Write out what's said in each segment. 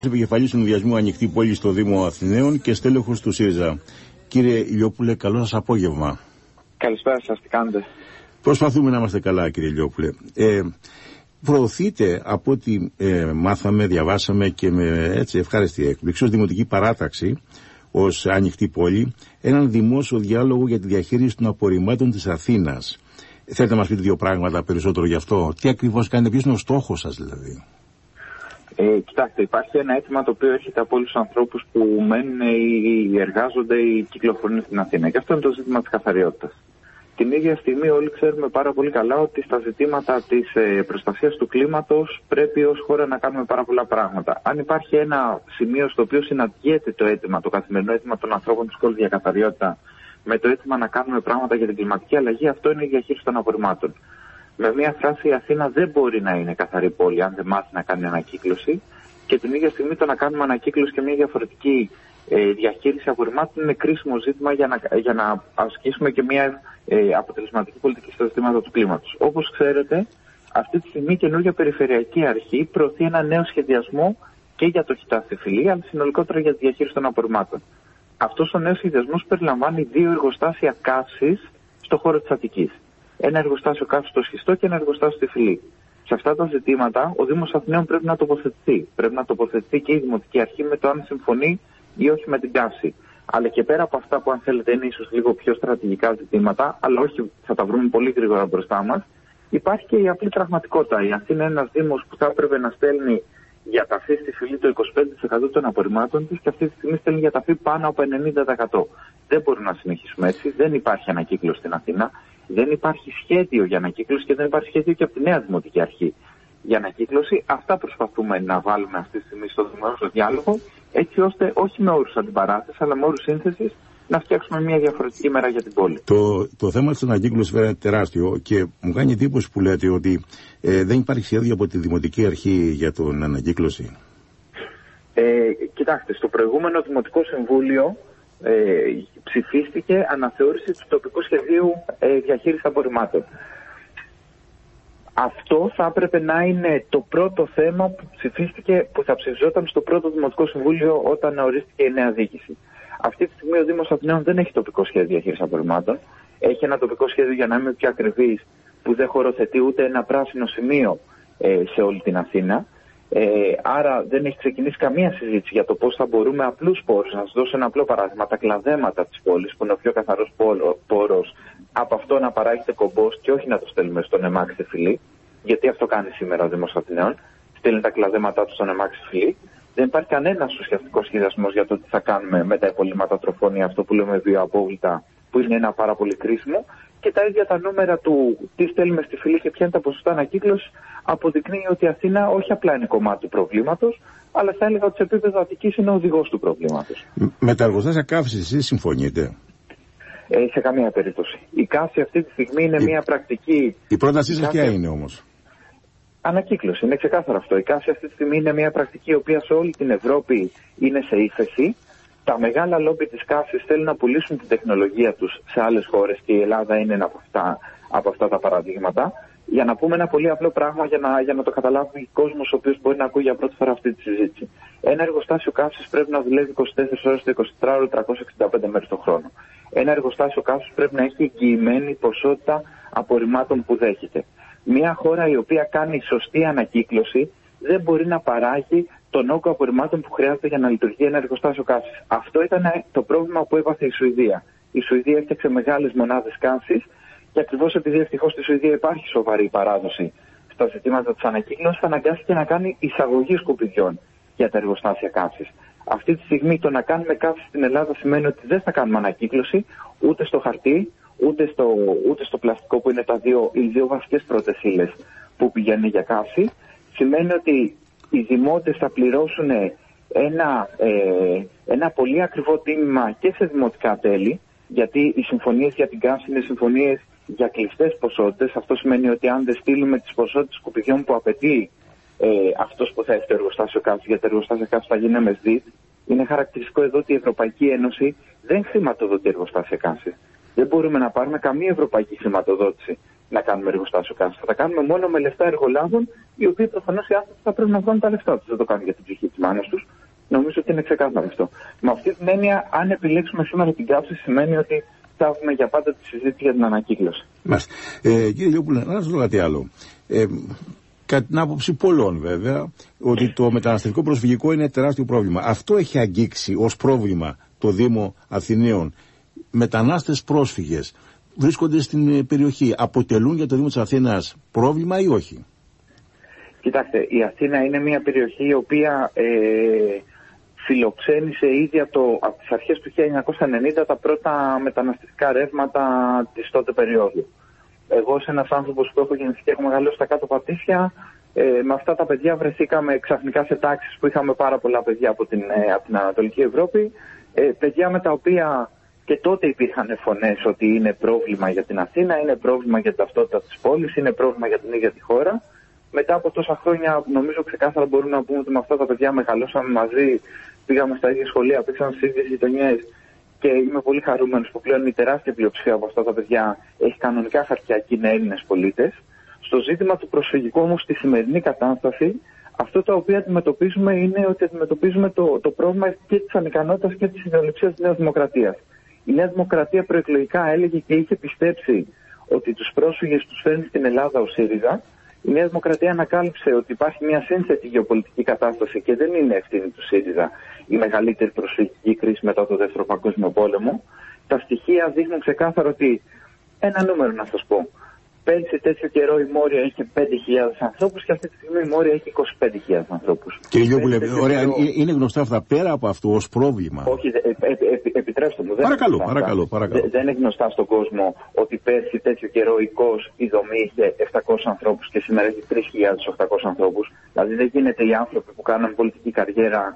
Επικεφαλής συνδυασμού Ανοιχτή Πόλη στο Δήμο Αθηναίων και στέλεχος του ΣΥΡΙΖΑ. Κύριε Ηλιόπουλε, καλό σας απόγευμα. Καλησπέρα σας, τι κάνετε? Προσπαθούμε να είμαστε καλά, κύριε Ηλιόπουλε. Προωθείτε, από ό,τι μάθαμε, διαβάσαμε και με έτσι ευχάριστη έκπληξη, ως Δημοτική Παράταξη, ως Ανοιχτή Πόλη, έναν δημόσιο διάλογο για τη διαχείριση των απορριμμάτων της Αθήνας. Θέλετε να μας πείτε δύο πράγματα περισσότερο γι' αυτό? Τι ακριβώς κάνετε, ποιος είναι ο στόχος σας δηλαδή? Κοιτάξτε, υπάρχει ένα αίτημα το οποίο έρχεται από όλους τους ανθρώπους που μένουν ή εργάζονται ή κυκλοφορούν στην Αθήνα. Και αυτό είναι το ζήτημα της καθαριότητας. Την ίδια στιγμή όλοι ξέρουμε πάρα πολύ καλά ότι στα ζητήματα της προστασίας του κλίματος πρέπει ως χώρα να κάνουμε πάρα πολλά πράγματα. Αν υπάρχει ένα σημείο στο οποίο συναντιέται το αίτημα, το καθημερινό αίτημα των ανθρώπων της πόλης για καθαριότητα, με το αίτημα να κάνουμε πράγματα για την κλιματική αλλαγή, αυτό είναι η διαχείριση των απορριμμάτων. Με μία φράση, η Αθήνα δεν μπορεί να είναι καθαρή πόλη αν δεν μάθει να κάνει ανακύκλωση, και την ίδια στιγμή το να κάνουμε ανακύκλωση και μια διαφορετική διαχείριση απορριμμάτων είναι κρίσιμο ζήτημα για να ασκήσουμε και μια αποτελεσματική πολιτική στα ζητήματα του κλίματος. Όπως ξέρετε, αυτή τη στιγμή η καινούργια Περιφερειακή Αρχή προωθεί ένα νέο σχεδιασμό και για το Χιτά στη Φυλή, αλλά συνολικότερα για τη διαχείριση των απορριμμάτων. Αυτός ο νέος σχεδιασμός περιλαμβάνει 2 εργοστάσια καύσης στο χώρο της Αττικής. Ένα εργοστάσιο καύσης στο Σχιστό και ένα εργοστάσιο στη Φυλή. Σε αυτά τα ζητήματα ο Δήμος Αθηναίων πρέπει να τοποθετηθεί. Πρέπει να τοποθετηθεί και η Δημοτική Αρχή με το αν συμφωνεί ή όχι με την καύση. Αλλά και πέρα από αυτά που αν θέλετε είναι ίσως λίγο πιο στρατηγικά ζητήματα, αλλά όχι θα τα βρούμε πολύ γρήγορα μπροστά μας, υπάρχει και η απλή πραγματικότητα. Η Αθήνα είναι ένας Δήμος που θα έπρεπε να στέλνει για ταφή στη Φυλή το 25% των απορριμμάτων της και αυτή τη στιγμή στέλνει για ταφή πάνω από 90%. Δεν μπορούμε να συνεχίσουμε έτσι. Δεν υπάρχει ανακύκλωση στην Αθήνα. Δεν υπάρχει σχέδιο για ανακύκλωση και δεν υπάρχει σχέδιο και από τη νέα Δημοτική Αρχή για ανακύκλωση. Αυτά προσπαθούμε να βάλουμε αυτή τη στιγμή στο δημόσιο διάλογο, έτσι ώστε όχι με όρους αντιπαράθεσης, αλλά με όρους σύνθεσης να φτιάξουμε μια διαφορετική μέρα για την πόλη. Το θέμα της ανακύκλωσης βέβαια είναι τεράστιο και μου κάνει εντύπωση που λέτε ότι δεν υπάρχει σχέδιο από τη Δημοτική Αρχή για την ανακύκλωση. Κοιτάξτε, στο προηγούμενο Δημοτικό Συμβούλιο ψηφίστηκε αναθεώρηση του τοπικού σχεδίου διαχείρισης απορριμμάτων. Αυτό θα έπρεπε να είναι το πρώτο θέμα που ψηφίστηκε, που θα ψηφιζόταν στο πρώτο Δημοτικό Συμβούλιο όταν ορίστηκε η νέα διοίκηση. Αυτή τη στιγμή ο Δήμος Αθηναίων δεν έχει τοπικό σχέδιο διαχείρισης απορριμμάτων. Έχει ένα τοπικό σχέδιο, για να είμαι πιο ακριβής, που δεν χωροθετεί ούτε ένα πράσινο σημείο σε όλη την Αθήνα. Άρα δεν έχει ξεκινήσει καμία συζήτηση για το πώς θα μπορούμε απλούς πόρους. Να σας δώσω ένα απλό παράδειγμα. Τα κλαδέματα της πόλης, που είναι ο πιο καθαρός πόρος, από αυτό να παράγεται κομπόστ και όχι να το στέλνουμε στον ΕΜΑΚ στη Φυλή. Γιατί αυτό κάνει σήμερα ο Δήμος Αθηναίων. Στέλνει τα κλαδέματά του στον ΕΜΑΚ στη Φυλή. Δεν υπάρχει κανένας ουσιαστικός σχεδιασμός για το τι θα κάνουμε με τα υπολείμματα τροφών ή αυτό που λέμε βιοαπόβλητα, που είναι ένα πάρα πολύ κρίσιμο. Και τα ίδια τα νούμερα του τι στέλνουμε στη Φυλή και ποια είναι τα ποσοστά ανακύκλωσης αποδεικνύει ότι η Αθήνα όχι απλά είναι κομμάτι του προβλήματος, αλλά θα έλεγα ότι σε επίπεδο Αττικής είναι ο οδηγός του προβλήματος. Με τα εργοστάσια καύσης εσείς συμφωνείτε? Σε καμία περίπτωση. Η καύση αυτή τη στιγμή είναι μια πρακτική. Η πρότασή σας ποια είναι όμως? Ανακύκλωση, είναι ξεκάθαρο αυτό. Η καύση αυτή τη στιγμή είναι μια πρακτική η οποία σε όλη την Ευρώπη είναι σε ύφεση. Τα μεγάλα λόμπι της καύσης θέλουν να πουλήσουν την τεχνολογία τους σε άλλες χώρες και η Ελλάδα είναι ένα από αυτά τα παραδείγματα. Για να πούμε ένα πολύ απλό πράγμα, για να το καταλάβει ο κόσμος ο οποίος μπορεί να ακούει για πρώτη φορά αυτή τη συζήτηση. Ένα εργοστάσιο καύσης πρέπει να δουλεύει 24 ώρες το 24ωρο, 365 μέρες το χρόνο. Ένα εργοστάσιο καύσης πρέπει να έχει εγγυημένη ποσότητα απορριμμάτων που δέχεται. Μια χώρα η οποία κάνει σωστή ανακύκλωση δεν μπορεί να παράγει τον όγκο απορριμμάτων που χρειάζεται για να λειτουργεί ένα εργοστάσιο καύσης. Αυτό ήταν το πρόβλημα που έπαθε η Σουηδία. Η Σουηδία έφτιαξε μεγάλες μονάδες καύσης και ακριβώς επειδή ευτυχώς στη Σουηδία υπάρχει σοβαρή παράδοση στα ζητήματα της ανακύκλωσης, αναγκάστηκε να κάνει εισαγωγή σκουπιδιών για τα εργοστάσια καύσης. Αυτή τη στιγμή το να κάνουμε καύση στην Ελλάδα σημαίνει ότι δεν θα κάνουμε ανακύκλωση ούτε στο χαρτί, ούτε στο πλαστικό που είναι οι δύο βασικές πρώτες ύλες που πηγαίνουν για καύση. Σημαίνει ότι οι δημότες θα πληρώσουν ένα πολύ ακριβό τίμημα και σε δημοτικά τέλη, γιατί οι συμφωνίες για την καύση είναι συμφωνίες για κλειστές ποσότητες. Αυτό σημαίνει ότι αν δεν στείλουμε τις ποσότητες σκουπιδιών που απαιτεί αυτός που θα έχει το εργοστάσιο καύση, γιατί το εργοστάσιο καύση θα γίνει με ΣΔΙΤ, είναι χαρακτηριστικό εδώ ότι η Ευρωπαϊκή Ένωση δεν χρηματοδοτεί εργοστάσια καύση. Δεν μπορούμε να πάρουμε καμία ευρωπαϊκή χρηματοδότηση να κάνουμε εργοστάσιο καύσης. Θα τα κάνουμε μόνο με λεφτά εργολάβων, οι οποίοι προφανώς οι άνθρωποι θα πρέπει να βγάλουν τα λεφτά τους. Δεν το κάνουν για την ψυχή της μάνας τους. Νομίζω ότι είναι ξεκάθαρο αυτό. Με αυτή την έννοια, αν επιλέξουμε σήμερα την καύση, σημαίνει ότι θα έχουμε για πάντα τη συζήτηση για την ανακύκλωση. Κύριε Λιόπουλε, να σας ρωτήσω κάτι άλλο. Κατά την άποψη πολλών βέβαια, ότι το μεταναστευτικό προσφυγικό είναι τεράστιο πρόβλημα. Αυτό έχει αγγίξει ως πρόβλημα το Δήμο Αθηναίων. Μετανάστες πρόσφυγες βρίσκονται στην περιοχή. Αποτελούν για το Δήμο της Αθήνας πρόβλημα ή όχι? Κοιτάξτε, η Αθήνα είναι μια περιοχή η οποία φιλοξένησε ήδη από τις αρχές του 1990 τα πρώτα μεταναστευτικά ρεύματα της τότε περίοδου. Εγώ, ως ένας άνθρωπος που έχω γεννηθεί και έχω μεγαλώσει στα κάτω Πατήσια, με αυτά τα παιδιά βρεθήκαμε ξαφνικά σε τάξεις που είχαμε πάρα πολλά παιδιά από την Ανατολική Ευρώπη. Παιδιά με τα οποία και τότε υπήρχαν φωνές ότι είναι πρόβλημα για την Αθήνα, είναι πρόβλημα για την ταυτότητα της πόλης, είναι πρόβλημα για την ίδια τη χώρα. Μετά από τόσα χρόνια, νομίζω ξεκάθαρα μπορούμε να πούμε ότι με αυτά τα παιδιά μεγαλώσαμε μαζί, πήγαμε στα ίδια σχολεία, πήγαμε στις ίδιες γειτονιές και είμαι πολύ χαρούμενος που πλέον η τεράστια πλειοψηφία από αυτά τα παιδιά έχει κανονικά χαρτιά και είναι Έλληνες πολίτες. Στο ζήτημα του προσφυγικού όμως, στη σημερινή κατάσταση, αυτό το οποίο αντιμετωπίζουμε είναι ότι αντιμετωπίζουμε το πρόβλημα και της ανικανότητας και της ιδεολειψίας της Νέας Δημοκρατίας. Η Νέα Δημοκρατία προεκλογικά έλεγε και είχε πιστέψει ότι τους πρόσφυγες τους φέρνει στην Ελλάδα ο ΣΥΡΙΖΑ. Η Νέα Δημοκρατία ανακάλυψε ότι υπάρχει μια σύνθετη γεωπολιτική κατάσταση και δεν είναι ευθύνη του ΣΥΡΙΖΑ η μεγαλύτερη προσφυγική κρίση μετά το Δεύτερο Παγκόσμιο Πόλεμο. Τα στοιχεία δείχνουν ξεκάθαρα ότι, ένα νούμερο να σας πω, πέρυσι τέτοιο καιρό η Μόρια είχε 5.000 ανθρώπους και αυτή τη στιγμή η Μόρια έχει 25.000 ανθρώπους. Κύριε Λιόπουλε, ωραία, είναι γνωστά αυτά πέρα από αυτό ως πρόβλημα? Όχι, επιτρέψτε μου. Παρακαλώ. Δεν είναι γνωστά στον κόσμο ότι πέρσι τέτοιο καιρό η ΚΟΣ, η δομή είχε 700 ανθρώπους και σήμερα έχει 3.800 ανθρώπους. Δηλαδή δεν γίνεται οι άνθρωποι που κάνουν πολιτική καριέρα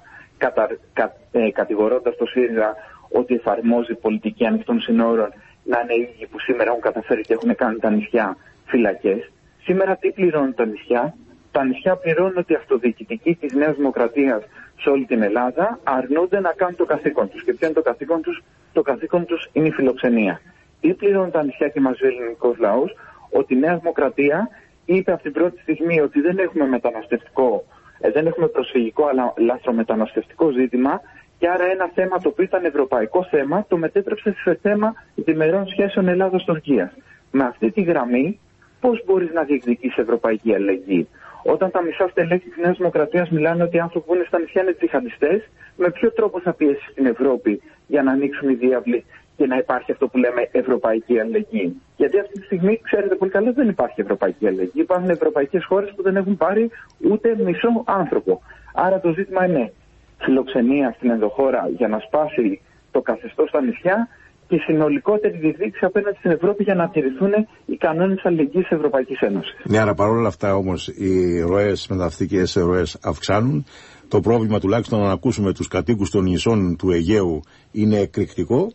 κατηγορώντας το ΣΥΡΙΖΑ ότι εφαρμόζει πολιτική ανοιχτών συνόρων να είναι οι ίδιοι που σήμερα έχουν καταφέρει και έχουν κάνει τα νησιά φυλακές. Σήμερα τι πληρώνουν τα νησιά? Τα νησιά πληρώνουν ότι οι αυτοδιοικητικοί της Νέας Δημοκρατίας σε όλη την Ελλάδα αρνούνται να κάνουν το καθήκον τους. Και ποιο είναι το καθήκον τους? Το καθήκον τους είναι η φιλοξενία. Τι πληρώνουν τα νησιά και μαζί ο ελληνικός λαός? Ότι η Νέα Δημοκρατία είπε από την πρώτη στιγμή ότι δεν έχουμε μεταναστευτικό, δεν έχουμε προσφυγικό αλλά λαθρομεταναστευτικό ζήτημα. Και άρα ένα θέμα το οποίο ήταν ευρωπαϊκό θέμα το μετέτρεψε σε θέμα διμερών σχέσεων Ελλάδος-Τουρκίας. Με αυτή τη γραμμή πώς μπορείς να διεκδικήσεις ευρωπαϊκή αλληλεγγύη? Όταν τα μισά στελέχη της Νέας Δημοκρατίας μιλάνε ότι οι άνθρωποι που είναι στα νησιά είναι τζιχαντιστές, με ποιο τρόπο θα πιέσει στην Ευρώπη για να ανοίξουν οι διάβλοι και να υπάρχει αυτό που λέμε ευρωπαϊκή αλληλεγγύη? Γιατί αυτή τη στιγμή, ξέρετε πολύ καλά, δεν υπάρχει ευρωπαϊκή αλληλεγγύη. Υπάρχουν ευρωπαϊκές χώρες που δεν έχουν πάρει ούτε μισό άνθρωπο. Άρα το ζήτημα είναι φιλοξενία στην ενδοχώρα για να σπάσει το καθεστώς στα νησιά και συνολικότερη διεκδίκηση απέναντι στην Ευρώπη για να τηρηθούν οι κανόνες αλληλεγγύης της Ευρωπαϊκής Ένωσης. Ναι, άρα παρόλα αυτά όμως οι ροές, μεταναστευτικές ροές αυξάνουν. Το πρόβλημα, τουλάχιστον να ακούσουμε τους κατοίκους των νησών του Αιγαίου, είναι εκρηκτικό.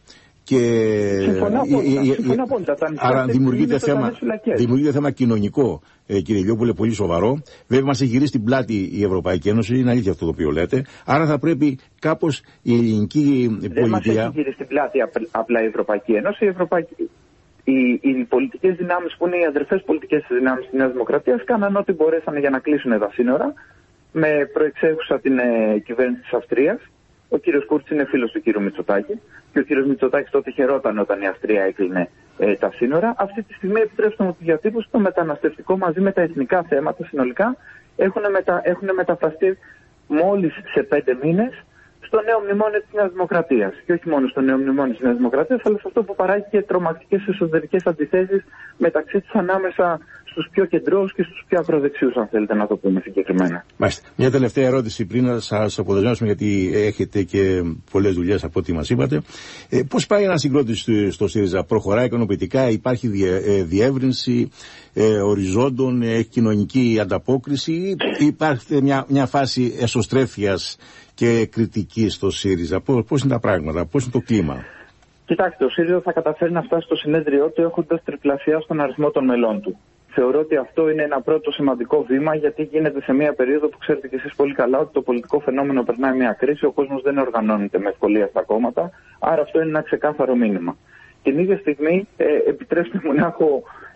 Συμφωνώ απόλυτα. Άρα δημιουργείται θέμα κοινωνικό, κύριε Λιόπουλε, πολύ σοβαρό. Βέβαια μας έχει γυρίσει την πλάτη η Ευρωπαϊκή Ένωση, είναι αλήθεια αυτό το οποίο λέτε. Άρα θα πρέπει κάπως η ελληνική πολιτεία... Δεν μας έχει γυρίσει την πλάτη απλά η Ευρωπαϊκή Ένωση. Οι πολιτικές δυνάμεις που είναι οι αδερφές πολιτικές δυνάμεις της Νέας Δημοκρατίας κάναν ό,τι μπορέσανε για να κλείσουν τα σύνορα, με προεξέχουσα την κυβέρνηση της Αυστρίας. Ο κύριος Κούρτς είναι φίλος του κύριου Μητσοτάκη και ο κύριος Μητσοτάκης τότε χαιρόταν όταν η Αυστρία έκλεινε τα σύνορα. Αυτή τη στιγμή, επιτρέψτε μου τη διατύπωση, το μεταναστευτικό μαζί με τα εθνικά θέματα συνολικά έχουν μεταφραστεί μόλις σε 5 μήνες στο νέο μνημόνιο της Νέας Δημοκρατίας. Και όχι μόνο στο νέο μνημόνιο της Νέας Δημοκρατίας, αλλά σε αυτό που παράγει και τρομακτικές εσωτερικές αντιθέσεις μεταξύ τους ανάμεσα στους πιο κεντρώους και στους πιο ακροδεξιούς, αν θέλετε να το πούμε συγκεκριμένα. Μάλιστα. Μια τελευταία ερώτηση πριν να σας αποδεσμεύσουμε, γιατί έχετε και πολλές δουλειές από ό,τι μας είπατε. Πώς πάει ένα συγκρότηση στο ΣΥΡΙΖΑ? Προχωράει ικανοποιητικά? Υπάρχει διεύρυνση οριζόντων, κοινωνική ανταπόκριση, ή υπάρχει μια φάση εσωστρέφειας και κριτική στο ΣΥΡΙΖΑ? Πώς είναι τα πράγματα, πώς είναι το κλίμα? Κοιτάξτε, ο ΣΥΡΙΖΑ θα καταφέρει να φτάσει στο συνέδριό του έχοντας τριπλασιάσει τον αριθμό των μελών του. Θεωρώ ότι αυτό είναι ένα πρώτο σημαντικό βήμα, γιατί γίνεται σε μια περίοδο που ξέρετε κι εσείς πολύ καλά ότι το πολιτικό φαινόμενο περνάει μια κρίση, ο κόσμος δεν οργανώνεται με ευκολία στα κόμματα, άρα αυτό είναι ένα ξεκάθαρο μήνυμα. Την ίδια στιγμή, επιτρέψτε μου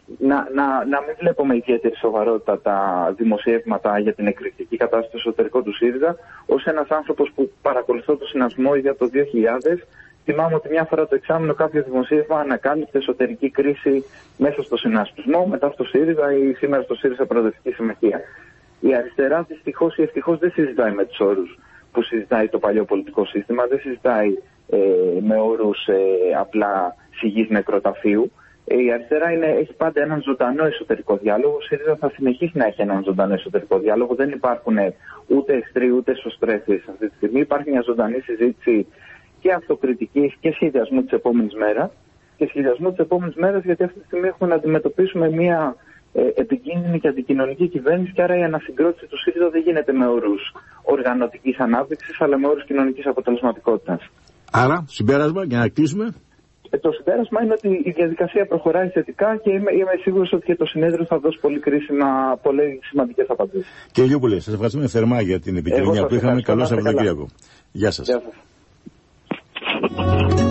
να μην βλέπουμε ιδιαίτερη σοβαρότητα τα δημοσιεύματα για την εκρηκτική κατάσταση στο εσωτερικό του ΣΥΡΙΖΑ. Ως ένας άνθρωπος που παρακολουθώ το συνασμό για το 2000, θυμάμαι ότι μια φορά το εξάμηνο κάποιο δημοσίευμα ανακάλυψε εσωτερική κρίση μέσα στο συνασπισμό, μετά στο ΣΥΡΙΖΑ ή σήμερα στο ΣΥΡΙΖΑ Προοδευτική Συμμαχία. Η αριστερά δυστυχώς ή ευτυχώς δεν συζητάει με τους όρους που συζητάει το παλιό πολιτικό σύστημα, δεν συζητάει με όρους απλά σιγής νεκροταφείου. Η αριστερά έχει πάντα έναν ζωντανό εσωτερικό διάλογο. Ο ΣΥΡΙΖΑ θα συνεχίσει να έχει έναν ζωντανό εσωτερικό διάλογο. Δεν υπάρχουν ούτε εχθροί ούτε εσωστρέφειες αυτή τη στιγμή. Υπάρχει μια ζωντανή συζήτηση και αυτοκριτικής και σχεδιασμού της επόμενης μέρας. Και σχεδιασμού της επόμενης μέρας, γιατί αυτή τη στιγμή έχουμε να αντιμετωπίσουμε μια επικίνδυνη και αντικοινωνική κυβέρνηση, και άρα η ανασυγκρότηση του ΣΥΡΙΖΑ δεν γίνεται με όρους οργανωτικής ανάπτυξης, αλλά με όρους κοινωνικής αποτελεσματικότητας. Άρα, συμπέρασμα, για να κλείσουμε. Το συμπέρασμα είναι ότι η διαδικασία προχωράει θετικά και είμαι σίγουρος ότι και το συνέδριο θα δώσει πολύ σημαντικές απαντήσεις. Κύριε Λιόπουλε, σας ευχαριστούμε θερμά για την επικοινωνία που είχαμε. Καλό Σαββατοκύριακο. Γεια σας.